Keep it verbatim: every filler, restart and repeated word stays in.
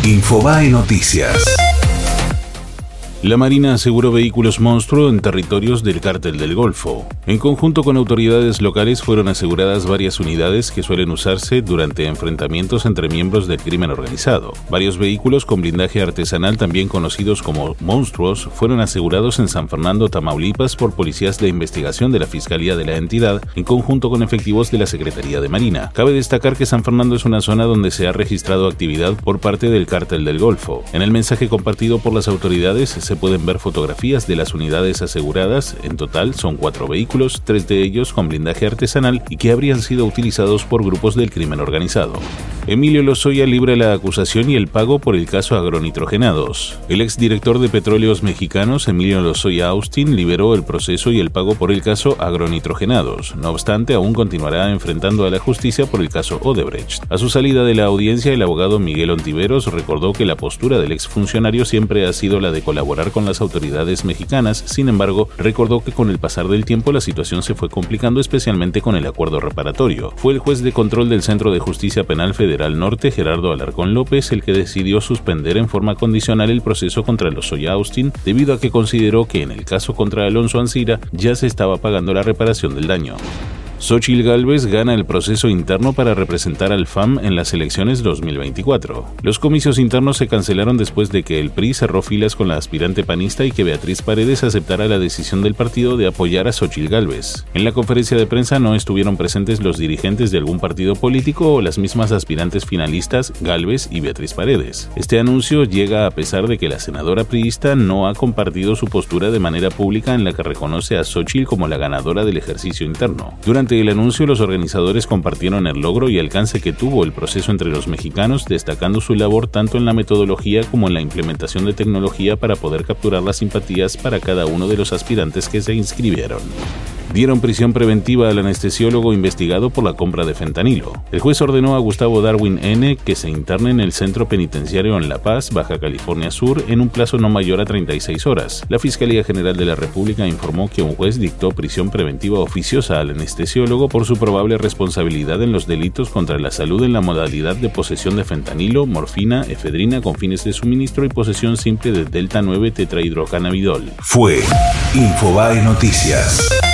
Infobae Noticias. La Marina aseguró vehículos monstruo en territorios del Cártel del Golfo. En conjunto con autoridades locales fueron aseguradas varias unidades que suelen usarse durante enfrentamientos entre miembros del crimen organizado. Varios vehículos con blindaje artesanal, también conocidos como monstruos, fueron asegurados en San Fernando, Tamaulipas, por policías de investigación de la Fiscalía de la entidad, en conjunto con efectivos de la Secretaría de Marina. Cabe destacar que San Fernando es una zona donde se ha registrado actividad por parte del Cártel del Golfo. En el mensaje compartido por las autoridades se pueden ver fotografías de las unidades aseguradas. En total son cuatro vehículos, tres de ellos con blindaje artesanal y que habrían sido utilizados por grupos del crimen organizado. Emilio Lozoya libra la acusación y el pago por el caso agronitrogenados. El exdirector de Petróleos Mexicanos, Emilio Lozoya Austin, liberó el proceso y el pago por el caso agronitrogenados. No obstante, aún continuará enfrentando a la justicia por el caso Odebrecht. A su salida de la audiencia, el abogado Miguel Ontiveros recordó que la postura del exfuncionario siempre ha sido la de colaborar con las autoridades mexicanas. Sin embargo, recordó que con el pasar del tiempo la situación se fue complicando, especialmente con el acuerdo reparatorio. Fue el juez de control del Centro de Justicia Penal Federal Norte, Gerardo Alarcón López, el que decidió suspender en forma condicional el proceso contra Lozoya Austin, debido a que consideró que en el caso contra Alonso Ancira ya se estaba pagando la reparación del daño. Xóchitl Gálvez gana el proceso interno para representar al F A M en las elecciones dos mil veinticuatro. Los comicios internos se cancelaron después de que el P R I cerró filas con la aspirante panista y que Beatriz Paredes aceptara la decisión del partido de apoyar a Xóchitl Gálvez. En la conferencia de prensa no estuvieron presentes los dirigentes de algún partido político o las mismas aspirantes finalistas Gálvez y Beatriz Paredes. Este anuncio llega a pesar de que la senadora priista no ha compartido su postura de manera pública, en la que reconoce a Xóchitl como la ganadora del ejercicio interno. Durante Durante el anuncio, los organizadores compartieron el logro y alcance que tuvo el proceso entre los mexicanos, destacando su labor tanto en la metodología como en la implementación de tecnología para poder capturar las simpatías para cada uno de los aspirantes que se inscribieron. Dieron prisión preventiva al anestesiólogo investigado por la compra de fentanilo. El juez ordenó a Gustavo Darwin N. que se interne en el centro penitenciario en La Paz, Baja California Sur, en un plazo no mayor a treinta y seis horas. La Fiscalía General de la República informó que un juez dictó prisión preventiva oficiosa al anestesiólogo por su probable responsabilidad en los delitos contra la salud en la modalidad de posesión de fentanilo, morfina, efedrina con fines de suministro y posesión simple de delta nueve tetrahidrocannabinol. Fue Infobae Noticias.